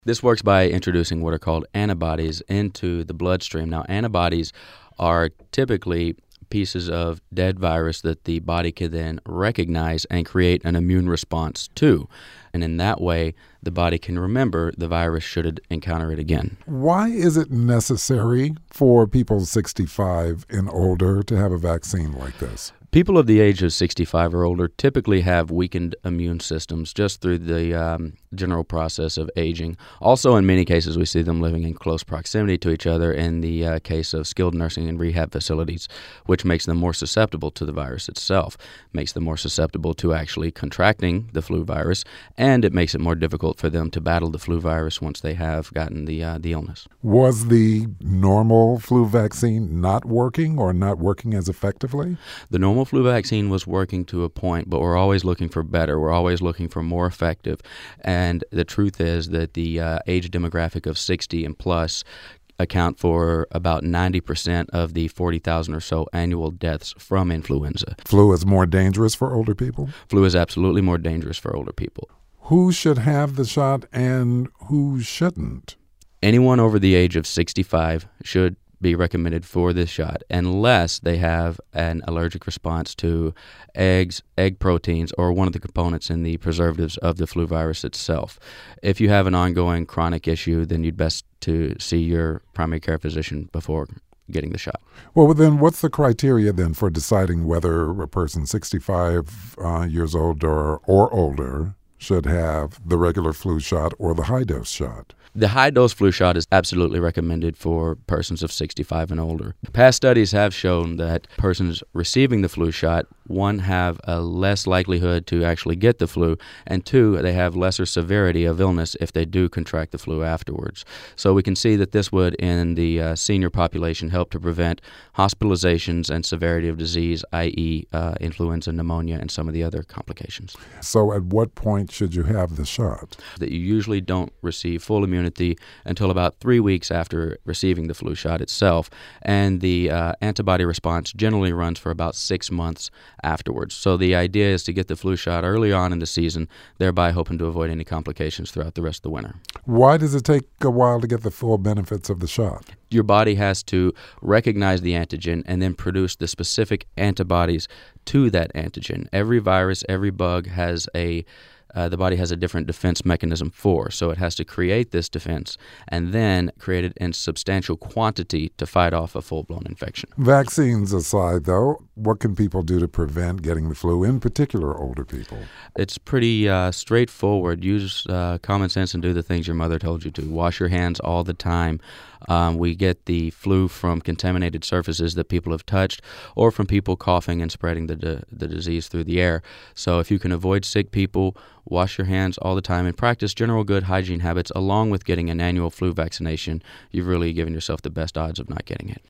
This works by introducing what are called antibodies into the bloodstream. Now, antibodies are typically pieces of dead virus that the body can then recognize and create an immune response to. And in that way, the body can remember the virus should it encounter it again. Why is it necessary for people 65 and older to have a vaccine like this? People of the age of 65 or older typically have weakened immune systems just through the general process of aging. Also, in many cases, we see them living in close proximity to each other in the case of skilled nursing and rehab facilities, which makes them more susceptible to the virus itself, makes them more susceptible to actually contracting the flu virus, and it makes it more difficult for them to battle the flu virus once they have gotten the illness. Was the normal flu vaccine not working or not working as effectively? The normal flu vaccine was working to a point, but we're always looking for better. We're always looking for more effective. And the truth is that the age demographic of 60 and plus account for about 90% of the 40,000 or so annual deaths from influenza. Flu is more dangerous for older people? Flu is absolutely more dangerous for older people. Who should have the shot and who shouldn't? Anyone over the age of 65 should be recommended for this shot unless they have an allergic response to eggs, egg proteins, or one of the components in the preservatives of the flu virus itself. If you have an ongoing chronic issue, then you'd best to see your primary care physician before getting the shot. Well, then what's the criteria then for deciding whether a person 65 years old or older should have the regular flu shot or the high-dose shot? The high-dose flu shot is absolutely recommended for persons of 65 and older. Past studies have shown that persons receiving the flu shot, one, have a less likelihood to actually get the flu, and two, they have lesser severity of illness if they do contract the flu afterwards. So we can see that this would, in the senior population, help to prevent hospitalizations and severity of disease, i.e. influenza, pneumonia, and some of the other complications. So at what point should you have the shot? That you usually don't receive full immunity until about 3 weeks after receiving the flu shot itself, and the antibody response generally runs for about 6 months afterwards. So the idea is to get the flu shot early on in the season, thereby hoping to avoid any complications throughout the rest of the winter. Why does it take a while to get the full benefits of the shot? Your body has to recognize the antigen and then produce the specific antibodies to that antigen. Every virus, every bug has the body has a different defense mechanism for. So it has to create this defense and then create it in substantial quantity to fight off a full-blown infection. Vaccines aside, though, what can people do to prevent getting the flu, in particular older people? It's pretty straightforward. Use common sense and do the things your mother told you to. Wash your hands all the time. We get the flu from contaminated surfaces that people have touched or from people coughing and spreading the disease through the air. So if you can avoid sick people, wash your hands all the time and practice general good hygiene habits along with getting an annual flu vaccination, you've really given yourself the best odds of not getting it.